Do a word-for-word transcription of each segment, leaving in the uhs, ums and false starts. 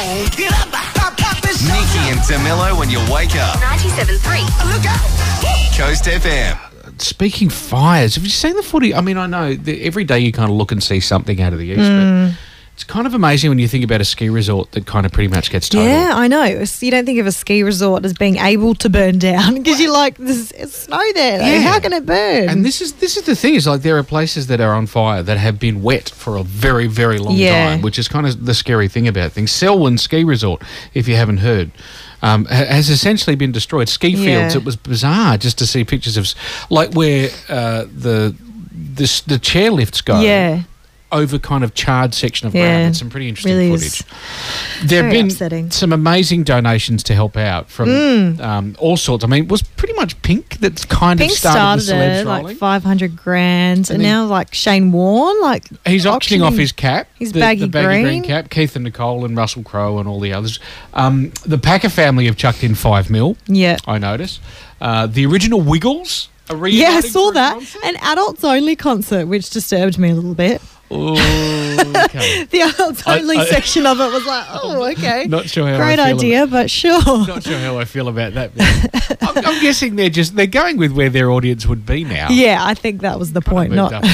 Get up, pop, pop, Nikki and DeMillo when you wake up. ninety-seven point three. Look out. Coast F M. Speaking fires, have you seen the footy? I mean, I know that every day you kind of look and see something out of the east, Mm. but it's kind of amazing when you think about a ski resort that kind of pretty much gets totaled. Yeah, I know. It's- You don't think of a ski resort as being able to burn down because you're like, there's it's snow there. Like, Yeah. how can it burn? And this is this is the thing, is like there are places that are on fire that have been wet for a very, very long Yeah. time, which is kind of the scary thing about things. Selwyn Ski Resort, if you haven't heard, um, ha- has essentially been destroyed. Ski fields, Yeah. it was bizarre just to see pictures of, s- like where uh, the, the s- the chairlifts go. yeah. Over kind of charred section of Yeah, ground. It's some pretty interesting really footage. is There have very been upsetting. some amazing donations to help out from Mm. um, all sorts. I mean, it was pretty much Pink that's kind Pink of started, started, the celebs it, rolling. like five hundred grand, and, And then- now like Shane Warne, like He's auctioning off his cap, his the, baggy the baggy green. green. cap. Keith and Nicole and Russell Crowe and all the others. Um, the Packer family have chucked in five mil. Yeah. I notice. Uh, the original Wiggles are Yeah, I reuniting saw for a that. concert. An adults only concert, which disturbed me a little bit. Oh, okay. The adults I- only I- section of it was like, oh, okay. Not sure how Great I feel idea, but sure. Not sure how I feel about that. Bit. I'm, I'm guessing they're just they're going with where their audience would be now. Yeah, I think that was the point. Moved Not up.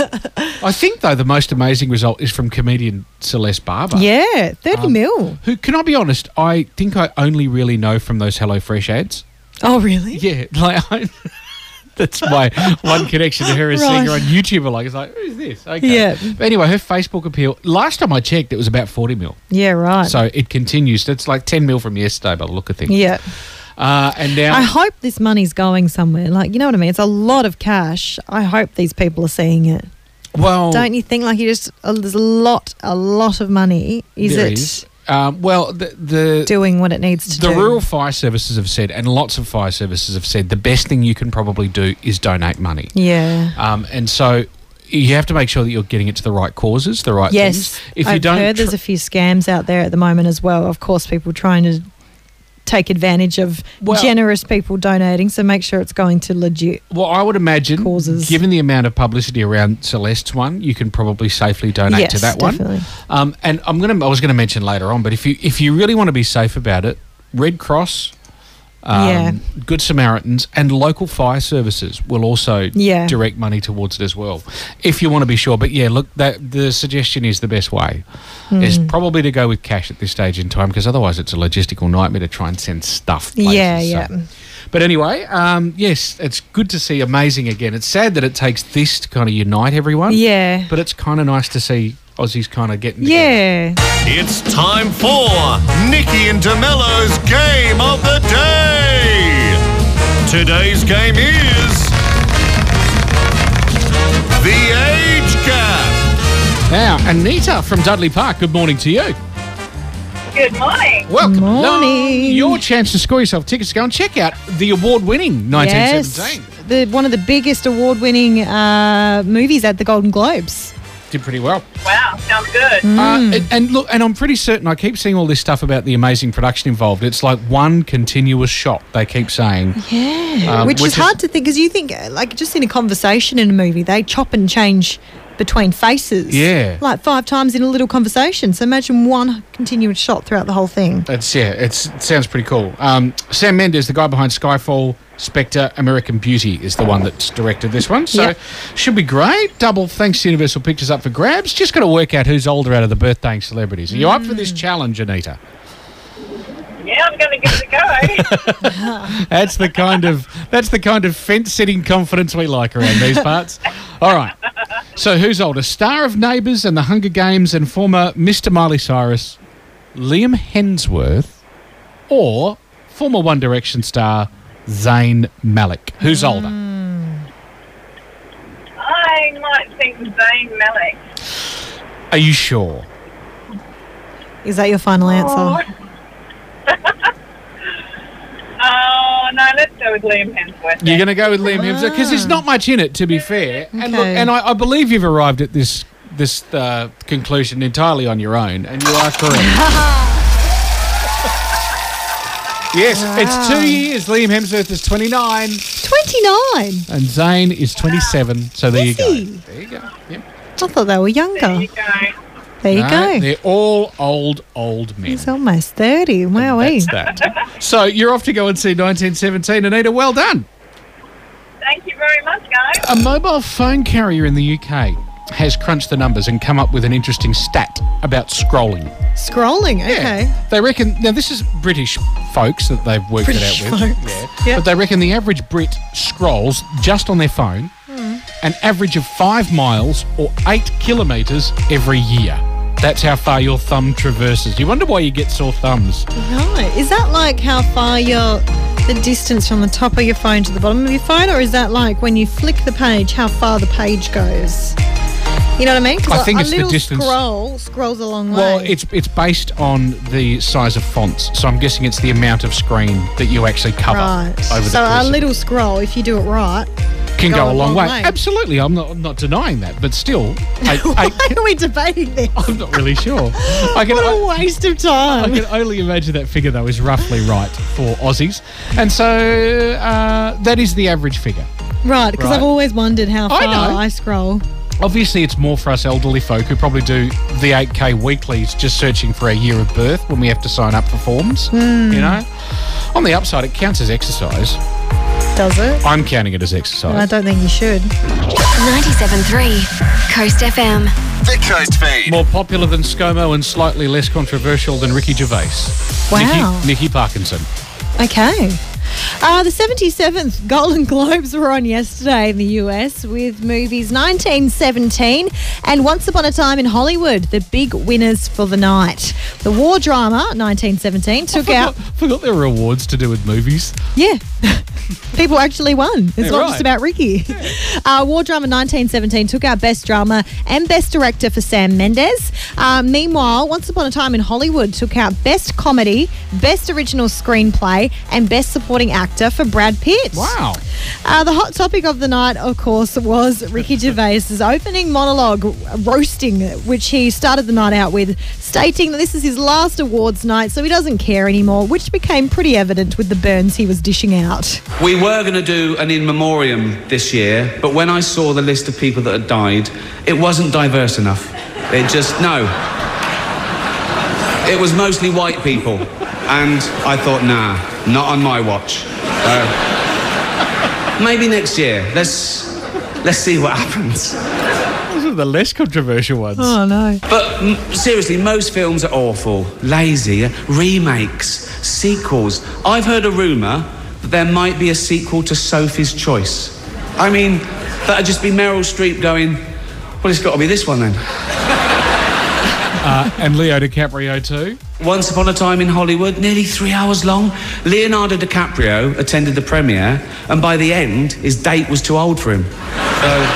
I think though the most amazing result is from comedian Celeste Barber. yeah, thirty Um, mil. Who, can I be honest? I think I only really know from those HelloFresh ads. Oh, really? Yeah, like I, that's my one connection to her as seeing her on Right. YouTube. Like it's like, who's this? Okay. Yeah. But anyway, her Facebook appeal. Last time I checked, it was about forty mil. Yeah, right. So it continues. It's like ten mil from yesterday by the look of things. yeah. Uh, and now I hope this money's going somewhere. Like, you know what I mean? It's a lot of cash. I hope these people are seeing it. well, Don't you think? Like, you just, uh, there's a lot, a lot of money. Is there it is. Um, well, the the doing what it needs to The do? rural fire services have said, and lots of fire services have said, the best thing you can probably do is donate money. Yeah. Um, and so you have to make sure that you're getting it to the right causes, the right Yes. things. If I've you don't, heard there's tr- a few scams out there at the moment as well. Of course, people trying to take advantage of Well- generous people donating. So make sure it's going to legit. well, I would imagine, Causes. given the amount of publicity around Celeste's one, you can probably safely donate yes, to that definitely. one. Um, and I'm gonna, I was going to mention later on, but if you if you really want to be safe about it, Red Cross. Um, Yeah. Good Samaritans and local fire services will also Yeah. direct money towards it as well, if you want to be sure. But yeah, look, that the suggestion is the best way is Mm. probably to go with cash at this stage in time, because otherwise it's a logistical nightmare to try and send stuff places. Yeah, So- yeah. But anyway, um, yes, it's good to see Amazing again. It's sad that it takes this to kind of unite everyone. Yeah. But it's kind of nice to see Aussies kind of getting together. Yeah. It's time for Nikki and DeMello's Game of the Day. Today's game is the Age Gap. Now, Anita from Dudley Park, good morning to you. Good morning. Welcome. Morning. Now, your chance to score yourself tickets to go and check out the award-winning nineteen seventeen. Yes. The, one of the biggest award-winning uh, movies at the Golden Globes. Did pretty well. Wow, sounds good. Mm. Uh, and, and look, and I'm pretty certain, I keep seeing all this stuff about the amazing production involved. It's like one continuous shot, they keep saying. Yeah. Um, which, which is is- hard to think, because you think, uh, like, just in a conversation in a movie, they chop and change between faces. Yeah. Like five times in a little conversation. So imagine one continuous shot throughout the whole thing. It's, yeah, it's, it sounds pretty cool. Um, Sam Mendes, the guy behind Skyfall, Spectre, American Beauty, is the one that's directed this one. So Yep. should be great. Double thanks to Universal Pictures up for grabs. Just got to work out who's older out of the birthday celebrities. Are you up for this challenge, Anita? Yeah, I'm going to give it a go. That's the kind of that's the kind of fence-sitting confidence we like around these parts. All right. So who's older? Star of Neighbours and The Hunger Games and former Mister Miley Cyrus, Liam Hemsworth, or former One Direction star Zayn Malik? Who's older? I might think Zayn Malik. Are you sure? Is that your final answer? Oh, no, let's go with Liam Hemsworth. You're going to go with Liam Hemsworth because there's not much in it, to be fair. And look, Okay. and I, I believe you've arrived at this this uh, conclusion entirely on your own, and you are correct. Yes, it's two years. Liam Hemsworth is twenty-nine twenty-nine. and Zayn is twenty-seven. So there you Is go. he? There you go. Yep. I thought they were There younger. you go. There you No, go. They're all old, old men. He's almost thirty. Wowee. That's that. So you're off to go and see nineteen seventeen. Anita, well done. Thank you very much, guys. A mobile phone carrier in the U K has crunched the numbers and come up with an interesting stat about scrolling. Scrolling, okay. They reckon, now this is British folks that they've worked British it out with. folks. Yeah. Yep. But they reckon the average Brit scrolls just on their phone an average of five miles or eight kilometres every year. That's how far your thumb traverses. You wonder why you get sore thumbs. Right. Is that like how far your the distance from the top of your phone to the bottom of your phone, or is that like when you flick the page, how far the page goes? You know what I mean? 'Cause I think a, it's a the little distance- scroll scrolls a long way. Well, it's it's based on the size of fonts, so I'm guessing it's the amount of screen that you actually cover right. over the So course a of little scroll, if you do it right. can go, a long, way. way. Absolutely, I'm not I'm not denying that, but still, eight, Why eight, are we debating this? I'm not really sure. I can What I, a waste of I time. can only imagine that figure though is roughly right for Aussies, and so uh, that is the average figure. Right, because Right. I've always wondered how far I know. I scroll. Obviously, it's more for us elderly folk who probably do the eight K weeklies just searching for a year of birth when we have to sign up for forms, Hmm. you know. On the upside, it counts as exercise. Does it? I'm counting it as exercise. I don't think you should. ninety-seven point three Coast F M. The Coast Feed. More popular than ScoMo and slightly less controversial than Ricky Gervais. Wow. Nikki, Nikki Parkinson. Okay. Uh, the seventy-seventh Golden Globes were on yesterday in the U S with movies nineteen seventeen and Once Upon a Time in Hollywood, the big winners for the night. The war drama, nineteen seventeen, took Forgot, out... forgot there were awards to do with movies. Yeah. People actually won. It's Yeah, not right. just about Ricky. Uh, War Drama nineteen seventeen took out Best Drama and Best Director for Sam Mendes. Uh, meanwhile, Once Upon a Time in Hollywood took out Best Comedy, Best Original Screenplay, and Best Supporting Actor for Brad Pitt. Wow. Uh, the hot topic of the night, of course, was Ricky Gervais's opening monologue, roasting, which he started the night out with, stating that this is his last awards night, so he doesn't care anymore, which became pretty evident with the burns he was dishing out. We were going to do an in memoriam this year, but when I saw the list of people that had died, it wasn't diverse enough. It just, no. It was mostly white people. And I thought, nah, not on my watch. Uh, maybe next year. Let's, let's see what happens. Those are the less controversial ones. Oh, no. But m- seriously, most films are awful, lazy, remakes, sequels. I've heard a rumour that there might be a sequel to Sophie's Choice. I mean, that'd just be Meryl Streep going, well, it's got to be this one then. Uh, and Leo DiCaprio too. Once Upon a Time in Hollywood, nearly three hours long. Leonardo DiCaprio attended the premiere, and by the end, his date was too old for him. So...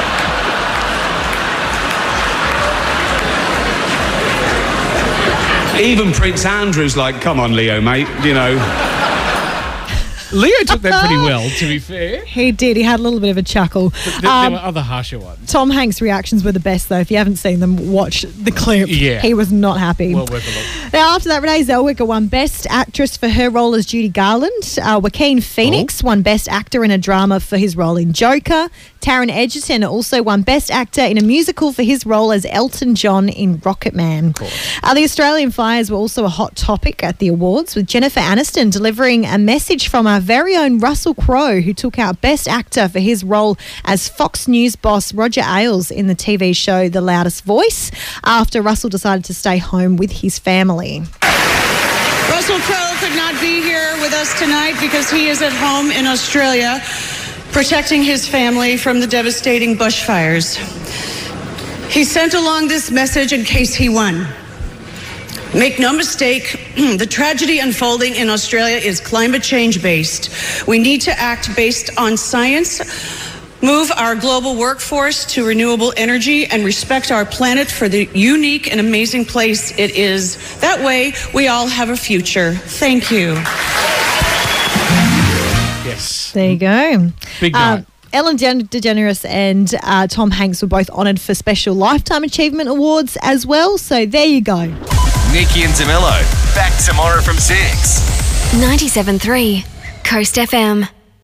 Even Prince Andrew's like, come on, Leo, mate, you know. Leo took that pretty well, to be fair. He did. He had a little bit of a chuckle. Th- there Um, were other harsher ones. Tom Hanks' reactions were the best, though. If you haven't seen them, watch the clip. Yeah. He was not happy. Well worth a look. Now, after that, Renee Zellweger won Best Actress for her role as Judy Garland. Uh, Joaquin Phoenix won Best Actor in a Drama for his role in Joker. Taron Egerton also won Best Actor in a Musical for his role as Elton John in Rocketman. Uh, the Australian fires were also a hot topic at the awards, with Jennifer Aniston delivering a message from our very own Russell Crowe, who took out Best Actor for his role as Fox News boss Roger Ailes in the T V show The Loudest Voice, after Russell decided to stay home with his family. Russell Crowe could not be here with us tonight because he is at home in Australia protecting his family from the devastating bushfires. He sent along this message in case he won. Make no mistake, the tragedy unfolding in Australia is climate change based. We need to act based on science, move our global workforce to renewable energy, and respect our planet for the unique and amazing place it is. That way, we all have a future. Thank you. Yes. There you go. Big Uh, night. Ellen De- DeGeneres and uh, Tom Hanks were both honoured for special Lifetime Achievement Awards as well. So there you go. Nikki and DeMello, back tomorrow from six. ninety-seven point three Coast F M.